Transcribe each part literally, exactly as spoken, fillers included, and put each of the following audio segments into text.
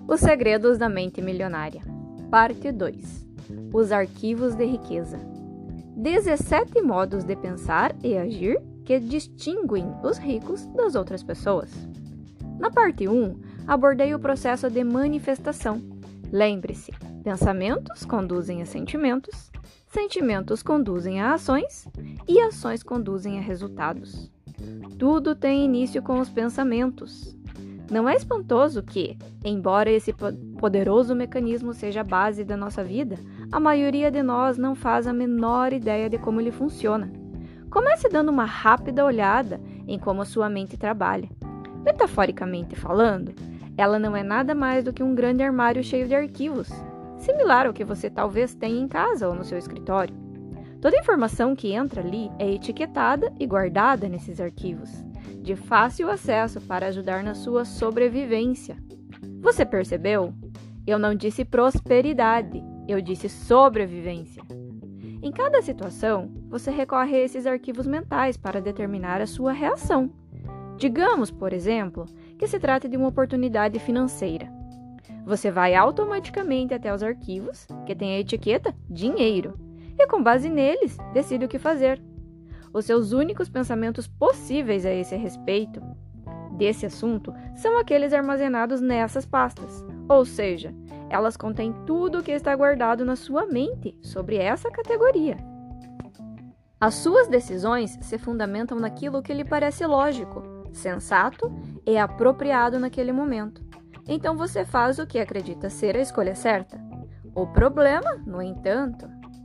Os segredos da mente milionária. Parte dois. Os arquivos de riqueza. dezessete modos de pensar e agir que distinguem os ricos das outras pessoas. Na parte um, abordei o processo de manifestação. Lembre-se, pensamentos conduzem a sentimentos, sentimentos conduzem a ações e ações conduzem a resultados. Tudo tem início com os pensamentos. Não é espantoso que, embora esse poderoso mecanismo seja a base da nossa vida, a maioria de nós não faz a menor ideia de como ele funciona. Comece dando uma rápida olhada em como a sua mente trabalha. Metaforicamente falando, ela não é nada mais do que um grande armário cheio de arquivos, similar ao que você talvez tenha em casa ou no seu escritório. Toda informação que entra ali é etiquetada e guardada nesses arquivos, de fácil acesso para ajudar na sua sobrevivência. Você percebeu? Eu não disse prosperidade, eu disse sobrevivência. Em cada situação, você recorre a esses arquivos mentais para determinar a sua reação. Digamos, por exemplo, que se trata de uma oportunidade financeira. Você vai automaticamente até os arquivos, que têm a etiqueta dinheiro, e com base neles, decide o que fazer. Os seus únicos pensamentos possíveis a esse respeito desse assunto são aqueles armazenados nessas pastas, ou seja, elas contêm tudo o que está guardado na sua mente sobre essa categoria. As suas decisões se fundamentam naquilo que lhe parece lógico, sensato e apropriado naquele momento. Então você faz o que acredita ser a escolha certa. O problema, no entanto,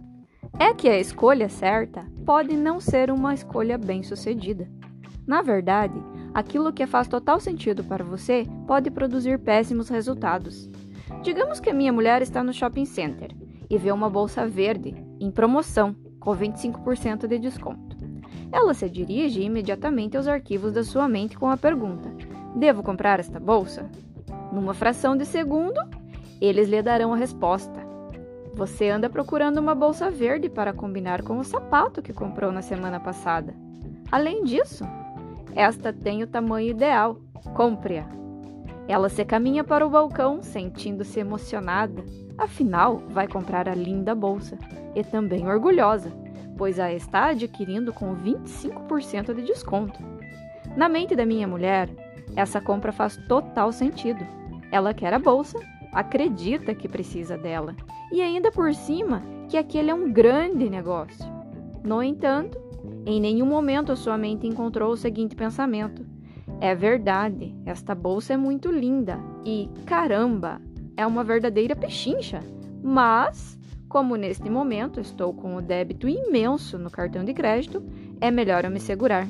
é que a escolha certa pode não ser uma escolha bem-sucedida. Na verdade, aquilo que faz total sentido para você pode produzir péssimos resultados. Digamos que a minha mulher está no shopping center e vê uma bolsa verde em promoção com vinte e cinco por cento de desconto. Ela se dirige imediatamente aos arquivos da sua mente com a pergunta: devo comprar esta bolsa? Numa fração de segundo, eles lhe darão a resposta. Você anda procurando uma bolsa verde para combinar com o sapato que comprou na semana passada. Além disso, esta tem o tamanho ideal. Compre-a. Ela se caminha para o balcão, sentindo-se emocionada. Afinal, vai comprar a linda bolsa. E também orgulhosa, pois a está adquirindo com vinte e cinco por cento de desconto. Na mente da minha mulher, essa compra faz total sentido. Ela quer a bolsa, acredita que precisa dela, e ainda por cima que aquele é um grande negócio. No entanto, em nenhum momento a sua mente encontrou o seguinte pensamento: é verdade, esta bolsa é muito linda e, caramba, é uma verdadeira pechincha, mas, como neste momento estou com o débito imenso no cartão de crédito, é melhor eu me segurar.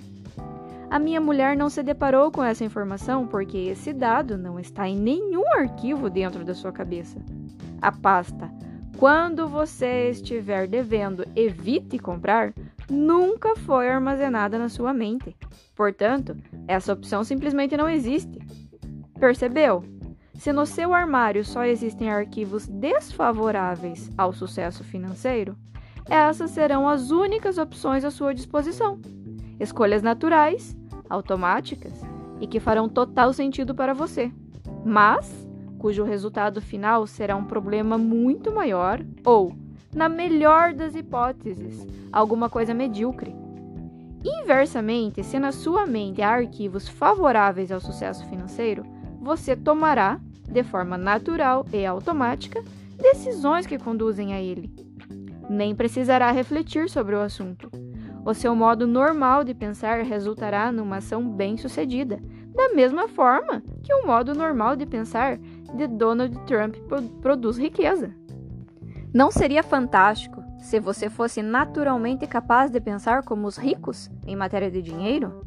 A minha mulher não se deparou com essa informação porque esse dado não está em nenhum arquivo dentro da sua cabeça. A pasta "Quando você estiver devendo, evite comprar" nunca foi armazenada na sua mente. Portanto, essa opção simplesmente não existe. Percebeu? Se no seu armário só existem arquivos desfavoráveis ao sucesso financeiro, essas serão as únicas opções à sua disposição. Escolhas naturais, automáticas e que farão total sentido para você, mas cujo resultado final será um problema muito maior ou, na melhor das hipóteses, alguma coisa medíocre. Inversamente, se na sua mente há arquivos favoráveis ao sucesso financeiro, você tomará, de forma natural e automática, decisões que conduzem a ele. Nem precisará refletir sobre o assunto. O seu modo normal de pensar resultará numa ação bem-sucedida, da mesma forma que o modo normal de pensar de Donald Trump produz riqueza. Não seria fantástico se você fosse naturalmente capaz de pensar como os ricos em matéria de dinheiro?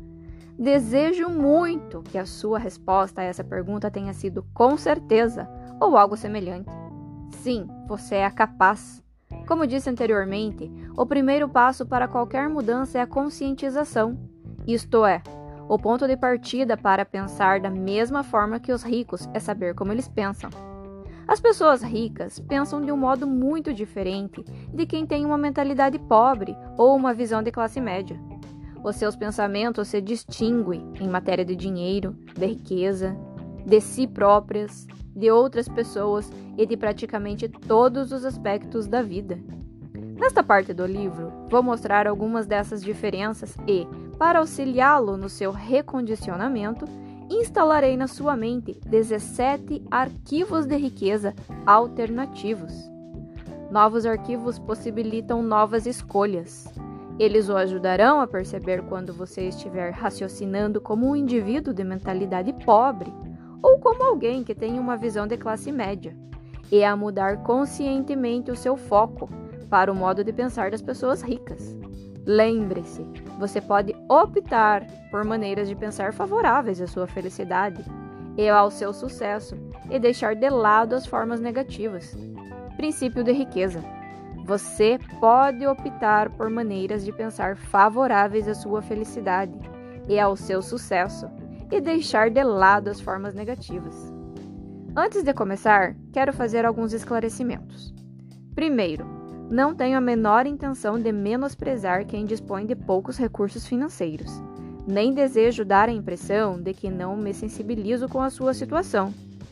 Desejo muito que a sua resposta a essa pergunta tenha sido com certeza ou algo semelhante. Sim, você é capaz. Como disse anteriormente, o primeiro passo para qualquer mudança é a conscientização, isto é, o ponto de partida para pensar da mesma forma que os ricos é saber como eles pensam. As pessoas ricas pensam de um modo muito diferente de quem tem uma mentalidade pobre ou uma visão de classe média. Os seus pensamentos se distinguem em matéria de dinheiro, de riqueza, de si próprias, de outras pessoas e de praticamente todos os aspectos da vida. Nesta parte do livro, vou mostrar algumas dessas diferenças e, para auxiliá-lo no seu recondicionamento, instalarei na sua mente dezessete arquivos de riqueza alternativos. Novos arquivos possibilitam novas escolhas. Eles o ajudarão a perceber quando você estiver raciocinando como um indivíduo de mentalidade pobre ou como alguém que tem uma visão de classe média, e a mudar conscientemente o seu foco para o modo de pensar das pessoas ricas. Lembre-se, você pode optar por maneiras de pensar favoráveis à sua felicidade e ao seu sucesso e deixar de lado as formas negativas. Princípio de riqueza. Você pode optar por maneiras de pensar favoráveis à sua felicidade e ao seu sucesso e deixar de lado as formas negativas. Antes de começar, quero fazer alguns esclarecimentos. Primeiro, não tenho a menor intenção de menosprezar quem dispõe de poucos recursos financeiros, nem desejo dar a impressão de que não me sensibilizo com a sua situação.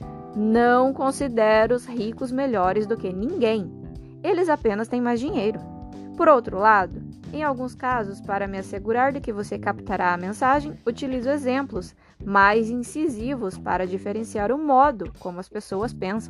Não considero os ricos melhores do que ninguém. Eles apenas têm mais dinheiro. Por outro lado, em alguns casos, para me assegurar de que você captará a mensagem, utilizo exemplos mais incisivos para diferenciar o modo como as pessoas pensam.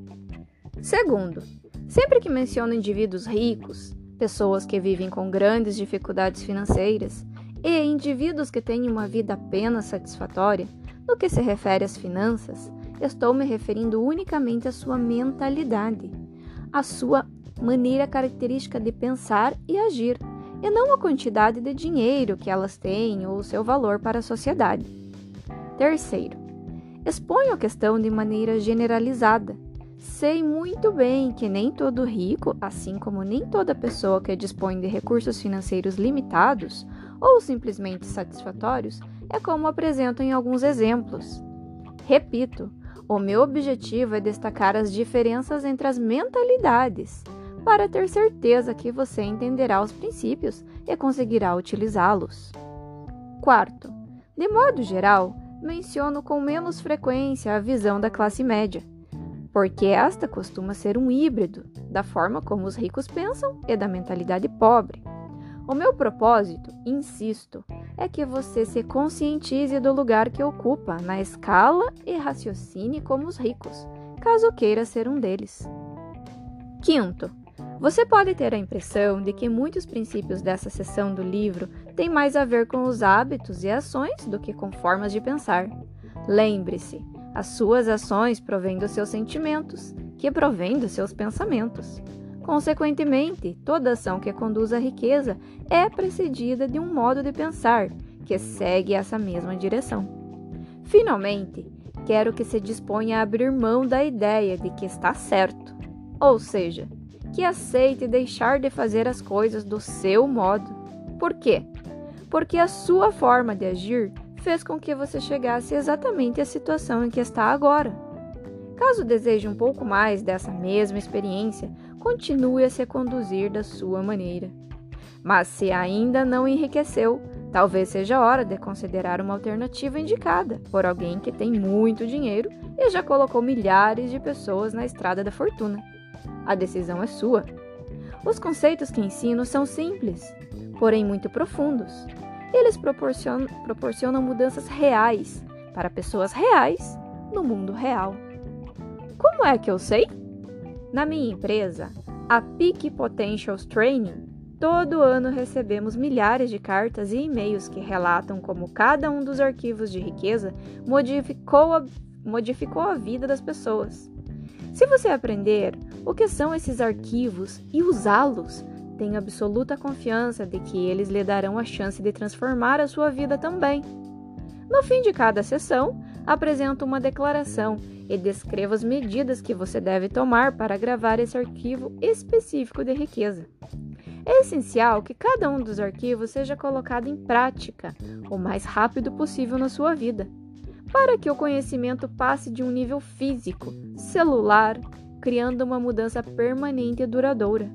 Segundo, sempre que menciono indivíduos ricos, pessoas que vivem com grandes dificuldades financeiras e indivíduos que têm uma vida apenas satisfatória, no que se refere às finanças, estou me referindo unicamente à sua mentalidade, à sua maneira característica de pensar e agir, e não à quantidade de dinheiro que elas têm ou seu valor para a sociedade. Terceiro, exponho a questão de maneira generalizada. Sei muito bem que nem todo rico, assim como nem toda pessoa que dispõe de recursos financeiros limitados ou simplesmente satisfatórios, é como apresento em alguns exemplos. Repito, o meu objetivo é destacar as diferenças entre as mentalidades, para ter certeza que você entenderá os princípios e conseguirá utilizá-los. Quarto, de modo geral, menciono com menos frequência a visão da classe média, porque esta costuma ser um híbrido da forma como os ricos pensam e da mentalidade pobre. O meu propósito, insisto, é que você se conscientize do lugar que ocupa na escala e raciocine como os ricos, caso queira ser um deles. Quinto, você pode ter a impressão de que muitos princípios dessa seção do livro têm mais a ver com os hábitos e ações do que com formas de pensar. Lembre-se, as suas ações provêm dos seus sentimentos, que provêm dos seus pensamentos. Consequentemente, toda ação que conduz à riqueza é precedida de um modo de pensar que segue essa mesma direção. Finalmente, quero que se disponha a abrir mão da ideia de que está certo, ou seja, que aceite deixar de fazer as coisas do seu modo. Por quê? Porque a sua forma de agir fez com que você chegasse exatamente à situação em que está agora. Caso deseje um pouco mais dessa mesma experiência, continue a se conduzir da sua maneira. Mas se ainda não enriqueceu, talvez seja hora de considerar uma alternativa indicada por alguém que tem muito dinheiro e já colocou milhares de pessoas na estrada da fortuna. A decisão é sua. Os conceitos que ensino são simples, porém muito profundos. Eles proporcionam, proporcionam mudanças reais para pessoas reais no mundo real. Como é que eu sei? Na minha empresa, a Peak Potentials Training, todo ano recebemos milhares de cartas e e-mails que relatam como cada um dos arquivos de riqueza modificou a, modificou a vida das pessoas. Se você aprender o que são esses arquivos e usá-los, tenho absoluta confiança de que eles lhe darão a chance de transformar a sua vida também. No fim de cada sessão, apresento uma declaração e descrevo as medidas que você deve tomar para gravar esse arquivo específico de riqueza. É essencial que cada um dos arquivos seja colocado em prática o mais rápido possível na sua vida, para que o conhecimento passe de um nível físico, celular, criando uma mudança permanente e duradoura.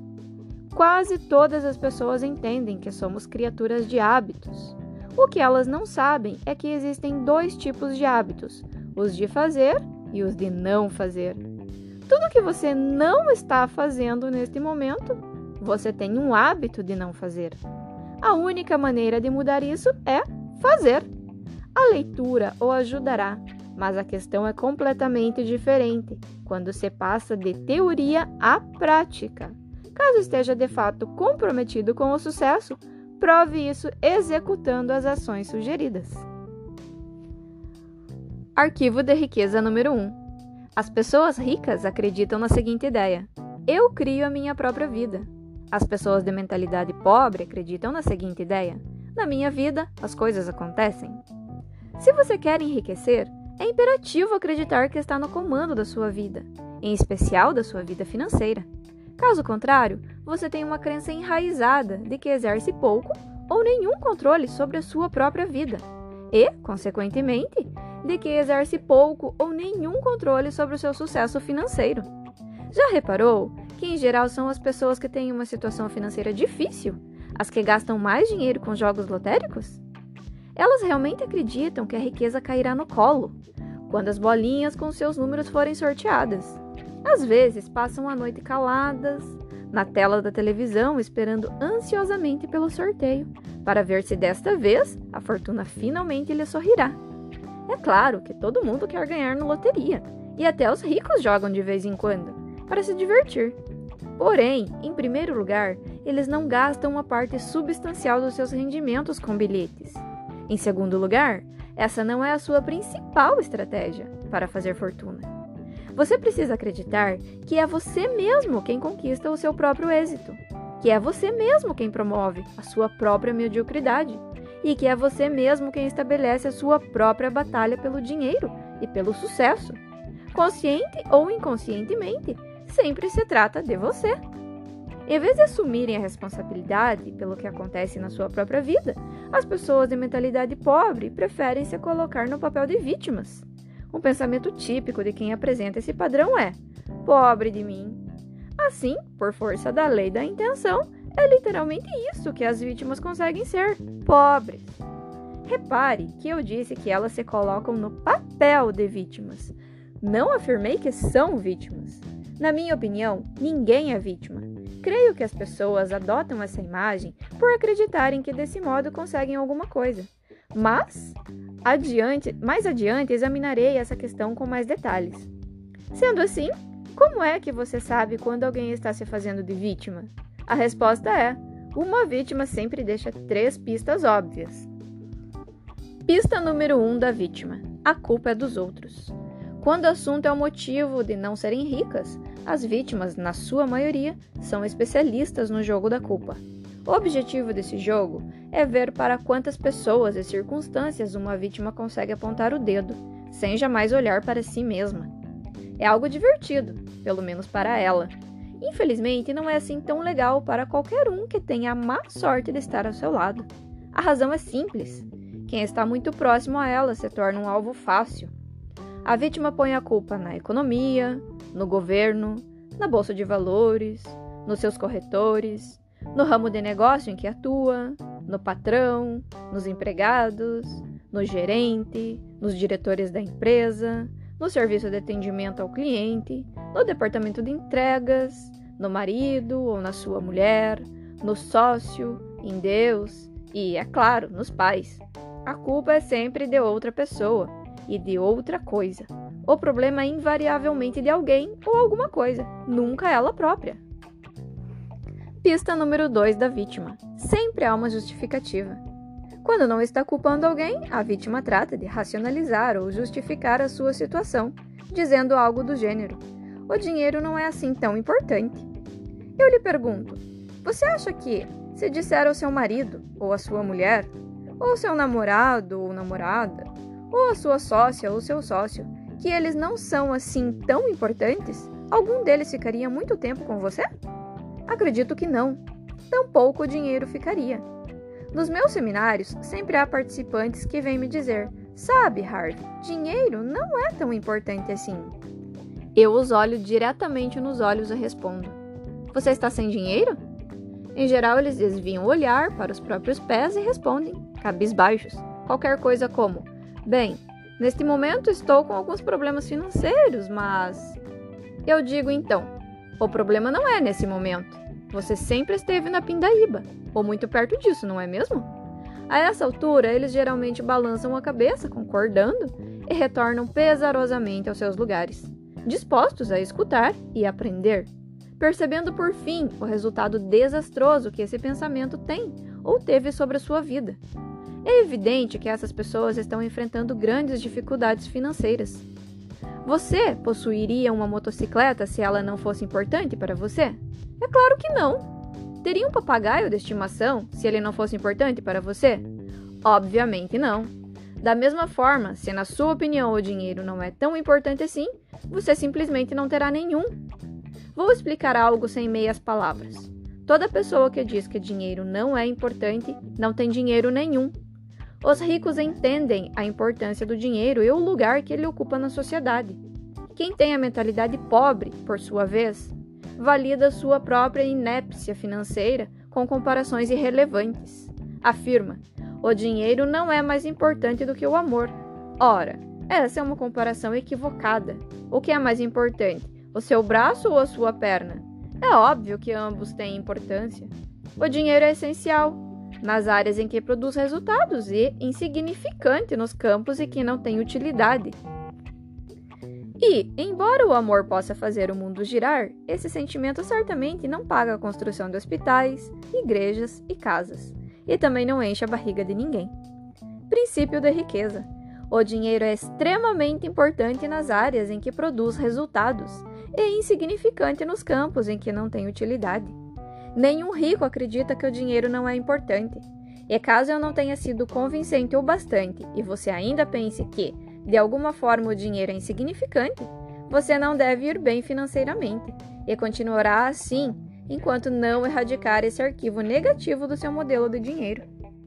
Quase todas as pessoas entendem que somos criaturas de hábitos. O que elas não sabem é que existem dois tipos de hábitos, os de fazer e os de não fazer. Tudo que você não está fazendo neste momento, você tem um hábito de não fazer. A única maneira de mudar isso é fazer. A leitura o ajudará, mas a questão é completamente diferente quando se passa de teoria à prática. Caso esteja de fato comprometido com o sucesso, prove isso executando as ações sugeridas. Arquivo de riqueza número um. As pessoas ricas acreditam na seguinte ideia: eu crio a minha própria vida. As pessoas de mentalidade pobre acreditam na seguinte ideia: na minha vida, as coisas acontecem. Se você quer enriquecer, é imperativo acreditar que está no comando da sua vida, em especial da sua vida financeira. Caso contrário, você tem uma crença enraizada de que exerce pouco ou nenhum controle sobre a sua própria vida e, consequentemente, de que exerce pouco ou nenhum controle sobre o seu sucesso financeiro. Já reparou que, em geral, são as pessoas que têm uma situação financeira difícil as que gastam mais dinheiro com jogos lotéricos? Elas realmente acreditam que a riqueza cairá no colo quando as bolinhas com seus números forem sorteadas. Às vezes, passam a noite caladas na tela da televisão, esperando ansiosamente pelo sorteio, para ver se desta vez a fortuna finalmente lhe sorrirá. É claro que todo mundo quer ganhar na loteria, e até os ricos jogam de vez em quando, para se divertir. Porém, em primeiro lugar, eles não gastam uma parte substancial dos seus rendimentos com bilhetes. Em segundo lugar, essa não é a sua principal estratégia para fazer fortuna. Você precisa acreditar que é você mesmo quem conquista o seu próprio êxito, que é você mesmo quem promove a sua própria mediocridade e que é você mesmo quem estabelece a sua própria batalha pelo dinheiro e pelo sucesso. Consciente ou inconscientemente, sempre se trata de você. Em vez de assumirem a responsabilidade pelo que acontece na sua própria vida, as pessoas de mentalidade pobre preferem se colocar no papel de vítimas. Um pensamento típico de quem apresenta esse padrão é: pobre de mim. Assim, por força da lei da intenção, é literalmente isso que as vítimas conseguem ser: pobres. Repare que eu disse que elas se colocam no papel de vítimas. Não afirmei que são vítimas. Na minha opinião, ninguém é vítima. Creio que as pessoas adotam essa imagem por acreditarem que desse modo conseguem alguma coisa. Mas, adiante, mais adiante, examinarei essa questão com mais detalhes. Sendo assim, como é que você sabe quando alguém está se fazendo de vítima? A resposta é: uma vítima sempre deixa três pistas óbvias. Pista número um da vítima: a culpa é dos outros. Quando o assunto é o motivo de não serem ricas, as vítimas, na sua maioria, são especialistas no jogo da culpa. O objetivo desse jogo é ver para quantas pessoas e circunstâncias uma vítima consegue apontar o dedo, sem jamais olhar para si mesma. É algo divertido, pelo menos para ela. Infelizmente, não é assim tão legal para qualquer um que tenha a má sorte de estar ao seu lado. A razão é simples: quem está muito próximo a ela se torna um alvo fácil. A vítima põe a culpa na economia, no governo, na bolsa de valores, nos seus corretores, no ramo de negócio em que atua, no patrão, nos empregados, no gerente, nos diretores da empresa, no serviço de atendimento ao cliente, no departamento de entregas, no marido ou na sua mulher, no sócio, em Deus e, é claro, nos pais. A culpa é sempre de outra pessoa e de outra coisa. O problema é invariavelmente de alguém ou alguma coisa, nunca ela própria. Pista número dois da vítima: sempre há uma justificativa. Quando não está culpando alguém, a vítima trata de racionalizar ou justificar a sua situação, dizendo algo do gênero: o dinheiro não é assim tão importante. Eu lhe pergunto: você acha que, se disser ao seu marido, ou à sua mulher, ou ao seu namorado ou namorada, ou à sua sócia ou seu sócio, que eles não são assim tão importantes, algum deles ficaria muito tempo com você? Acredito que não. Tampouco o dinheiro ficaria. Nos meus seminários, sempre há participantes que vêm me dizer: sabe, Harvey, dinheiro não é tão importante assim. Eu os olho diretamente nos olhos e respondo: você está sem dinheiro? Em geral, eles desviam o olhar para os próprios pés e respondem, cabisbaixos, qualquer coisa como: bem, Neste momento estou com alguns problemas financeiros, mas... Eu digo então, o problema não é nesse momento. Você sempre esteve na pindaíba, ou muito perto disso, não é mesmo? A essa altura, eles geralmente balançam a cabeça, concordando, e retornam pesarosamente aos seus lugares, dispostos a escutar e aprender, percebendo por fim o resultado desastroso que esse pensamento tem ou teve sobre a sua vida. É evidente que essas pessoas estão enfrentando grandes dificuldades financeiras. Você possuiria uma motocicleta se ela não fosse importante para você? É claro que não. Teria um papagaio de estimação se ele não fosse importante para você? Obviamente não. Da mesma forma, se na sua opinião o dinheiro não é tão importante assim, você simplesmente não terá nenhum. Vou explicar algo sem meias palavras. Toda pessoa que diz que dinheiro não é importante, não tem dinheiro nenhum. Os ricos entendem a importância do dinheiro e o lugar que ele ocupa na sociedade. Quem tem a mentalidade pobre, por sua vez, valida sua própria inépcia financeira com comparações irrelevantes. Afirma, o dinheiro não é mais importante do que o amor. Ora, essa é uma comparação equivocada. O que é mais importante, o seu braço ou a sua perna? É óbvio que ambos têm importância. O dinheiro é essencial nas áreas em que produz resultados e insignificante nos campos em que não tem utilidade. E, embora o amor possa fazer o mundo girar, esse sentimento certamente não paga a construção de hospitais, igrejas e casas, e também não enche a barriga de ninguém. Princípio da riqueza. O dinheiro é extremamente importante nas áreas em que produz resultados e insignificante nos campos em que não tem utilidade. Nenhum rico acredita que o dinheiro não é importante. E caso eu não tenha sido convincente o bastante e você ainda pense que, de alguma forma, o dinheiro é insignificante, você não deve ir bem financeiramente e continuará assim enquanto não erradicar esse arquivo negativo do seu modelo de dinheiro.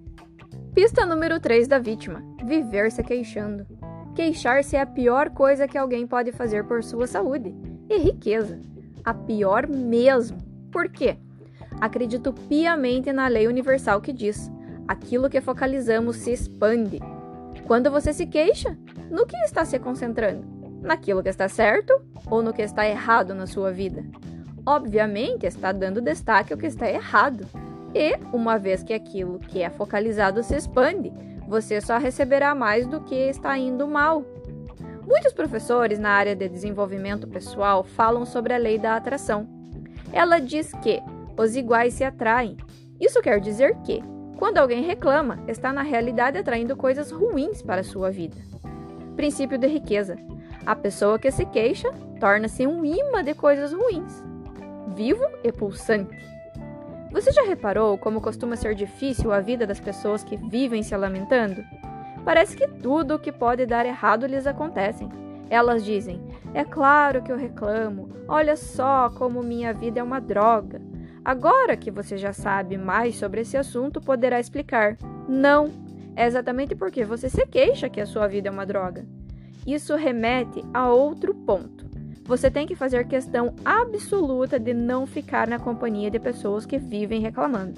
Pista número três da vítima: viver se queixando. Queixar-se é a pior coisa que alguém pode fazer por sua saúde e riqueza. A pior mesmo. Por quê? Acredito piamente na lei universal que diz: aquilo que focalizamos se expande. Quando você se queixa, no que está se concentrando? Naquilo que está certo ou no que está errado na sua vida? Obviamente, está dando destaque ao que está errado. E, uma vez que aquilo que é focalizado se expande, você só receberá mais do que está indo mal. Muitos professores na área de desenvolvimento pessoal falam sobre a lei da atração. Ela diz que os iguais se atraem. Isso quer dizer que, quando alguém reclama, está na realidade atraindo coisas ruins para a sua vida. Princípio de riqueza. A pessoa que se queixa torna-se um imã de coisas ruins, vivo e pulsante. Você já reparou como costuma ser difícil a vida das pessoas que vivem se lamentando? Parece que tudo o que pode dar errado lhes acontece. Elas dizem, é claro que eu reclamo, olha só como minha vida é uma droga. Agora que você já sabe mais sobre esse assunto, poderá explicar. Não, é exatamente porque você se queixa que a sua vida é uma droga. Isso remete a outro ponto. Você tem que fazer questão absoluta de não ficar na companhia de pessoas que vivem reclamando.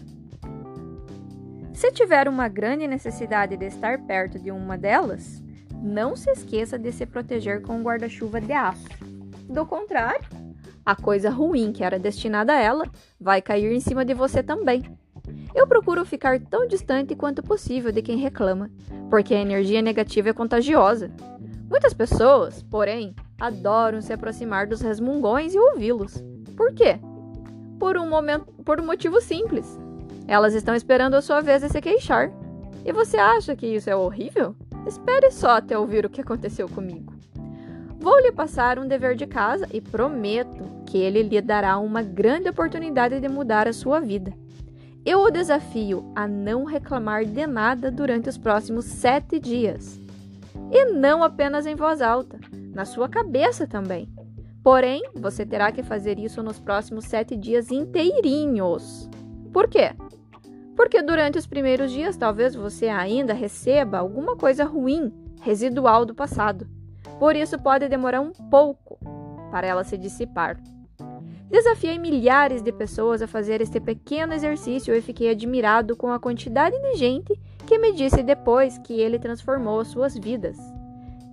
Se tiver uma grande necessidade de estar perto de uma delas, não se esqueça de se proteger com um guarda-chuva de aço. Do contrário, a coisa ruim que era destinada a ela vai cair em cima de você também. Eu procuro ficar tão distante quanto possível de quem reclama, porque a energia negativa é contagiosa. Muitas pessoas, porém, adoram se aproximar dos resmungões e ouvi-los. Por quê? Por um momento, por um motivo simples. Elas estão esperando a sua vez de se queixar. E você acha que isso é horrível? Espere só até ouvir o que aconteceu comigo. Vou lhe passar um dever de casa e prometo que ele lhe dará uma grande oportunidade de mudar a sua vida. Eu o desafio a não reclamar de nada durante os próximos sete dias. E não apenas em voz alta, na sua cabeça também. Porém, você terá que fazer isso nos próximos sete dias inteirinhos. Por quê? Porque durante os primeiros dias talvez você ainda receba alguma coisa ruim, residual do passado. Por isso pode demorar um pouco para ela se dissipar. Desafiei milhares de pessoas a fazer este pequeno exercício e fiquei admirado com a quantidade de gente que me disse depois que ele transformou suas vidas.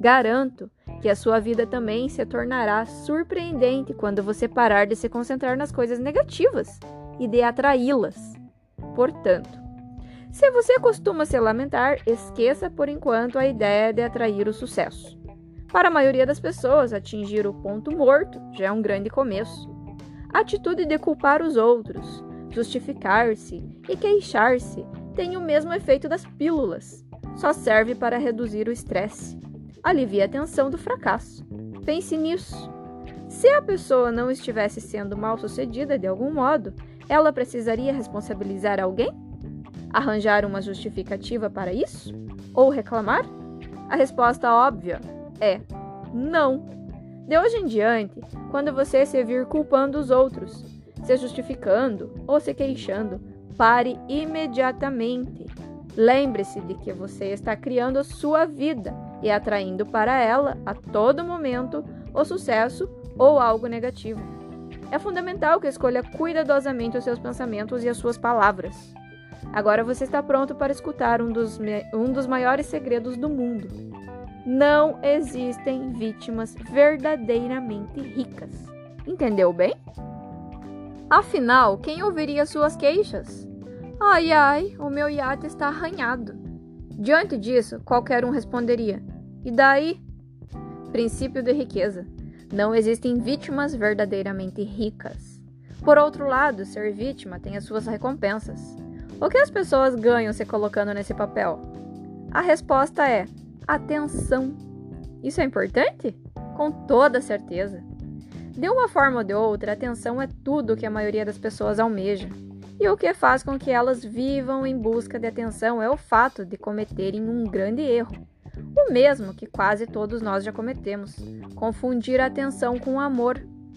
Garanto que a sua vida também se tornará surpreendente quando você parar de se concentrar nas coisas negativas e de atraí-las. Portanto, se você costuma se lamentar, esqueça por enquanto a ideia de atrair o sucesso. Para a maioria das pessoas, atingir o ponto morto já é um grande começo. A atitude de culpar os outros, justificar-se e queixar-se tem o mesmo efeito das pílulas. Só serve para reduzir o estresse. Alivia a tensão do fracasso. Pense nisso. Se a pessoa não estivesse sendo mal-sucedida de algum modo, ela precisaria responsabilizar alguém? Arranjar uma justificativa para isso? Ou reclamar? A resposta óbvia é não. De hoje em diante, quando você se vir culpando os outros, se justificando ou se queixando, pare imediatamente. Lembre-se de que você está criando a sua vida e atraindo para ela, a todo momento, o sucesso ou algo negativo. É fundamental que escolha cuidadosamente os seus pensamentos e as suas palavras. Agora você está pronto para escutar um dos, um dos maiores segredos do mundo. Não existem vítimas verdadeiramente ricas. Entendeu bem? Afinal, quem ouviria suas queixas? Ai, ai, o meu iate está arranhado. Diante disso, qualquer um responderia: e daí? Princípio de riqueza. Não existem vítimas verdadeiramente ricas. Por outro lado, ser vítima tem as suas recompensas. O que as pessoas ganham se colocando nesse papel? A resposta é atenção. Isso é importante? Com toda certeza. De uma forma ou de outra, a atenção é tudo que a maioria das pessoas almeja. E o que faz com que elas vivam em busca de atenção é o fato de cometerem um grande erro. O mesmo que quase todos nós já cometemos: confundir a atenção com o amor.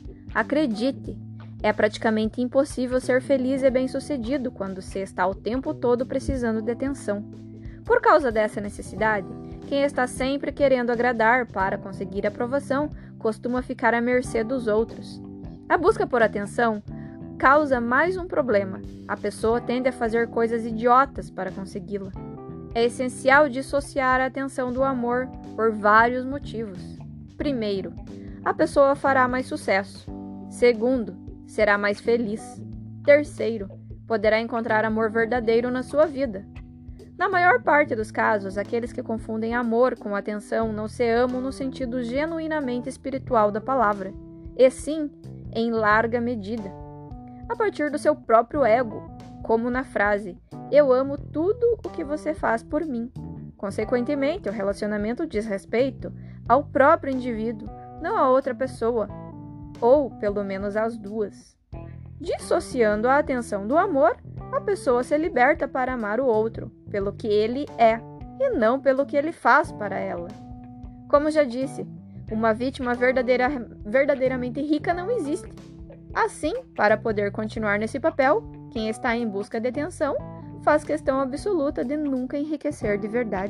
Acredite, é praticamente impossível ser feliz e bem-sucedido quando se está o tempo todo precisando de atenção. Por causa dessa necessidade, quem está sempre querendo agradar para conseguir aprovação costuma ficar à mercê dos outros. A busca por atenção causa mais um problema. A pessoa tende a fazer coisas idiotas para consegui-la. É essencial dissociar a atenção do amor por vários motivos. Primeiro, a pessoa fará mais sucesso. Segundo, será mais feliz. Terceiro, poderá encontrar amor verdadeiro na sua vida. Na maior parte dos casos, aqueles que confundem amor com atenção não se amam no sentido genuinamente espiritual da palavra, e sim em larga medida, a partir do seu próprio ego, como na frase: eu amo tudo o que você faz por mim. Consequentemente, o relacionamento diz respeito ao próprio indivíduo, não a outra pessoa, ou pelo menos às duas. Dissociando a atenção do amor, a pessoa se liberta para amar o outro pelo que ele é e não pelo que ele faz para ela. Como já disse, uma vítima verdadeira, verdadeiramente rica não existe. Assim, para poder continuar nesse papel, quem está em busca de atenção faz questão absoluta de nunca enriquecer de verdade.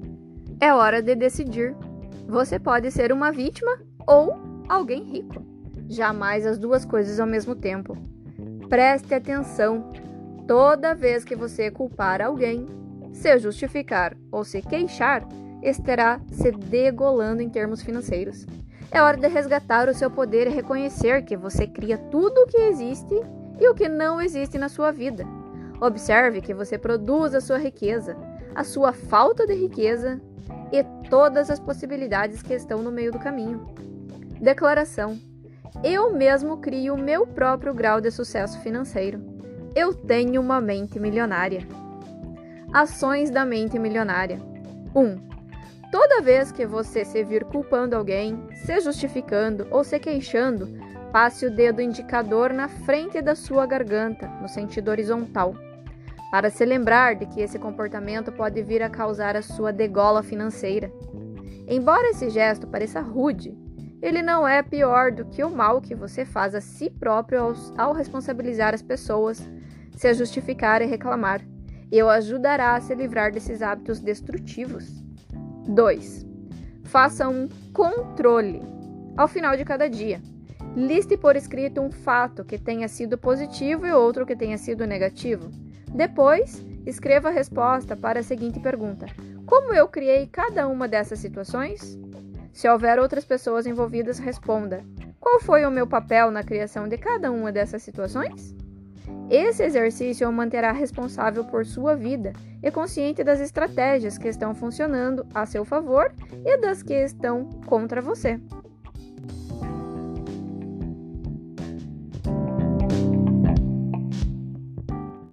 É hora de decidir. Você pode ser uma vítima ou alguém rico. Jamais as duas coisas ao mesmo tempo. Preste atenção. Toda vez que você culpar alguém, se justificar ou se queixar, estará se degolando em termos financeiros. É hora de resgatar o seu poder e reconhecer que você cria tudo o que existe e o que não existe na sua vida. Observe que você produz a sua riqueza, a sua falta de riqueza e todas as possibilidades que estão no meio do caminho. Declaração: eu mesmo crio o meu próprio grau de sucesso financeiro. Eu tenho uma mente milionária. Ações da mente milionária. um. Toda vez que você se vir culpando alguém, se justificando ou se queixando, passe o dedo indicador na frente da sua garganta, no sentido horizontal, para se lembrar de que esse comportamento pode vir a causar a sua degola financeira. Embora esse gesto pareça rude, ele não é pior do que o mal que você faz a si próprio ao, ao responsabilizar as pessoas, se justificar e reclamar, e o ajudará a se livrar desses hábitos destrutivos. dois. Faça um controle. Ao final de cada dia, liste por escrito um fato que tenha sido positivo e outro que tenha sido negativo. Depois, escreva a resposta para a seguinte pergunta: como eu criei cada uma dessas situações? Se houver outras pessoas envolvidas, responda: qual foi o meu papel na criação de cada uma dessas situações? Esse exercício o manterá responsável por sua vida e consciente das estratégias que estão funcionando a seu favor e das que estão contra você.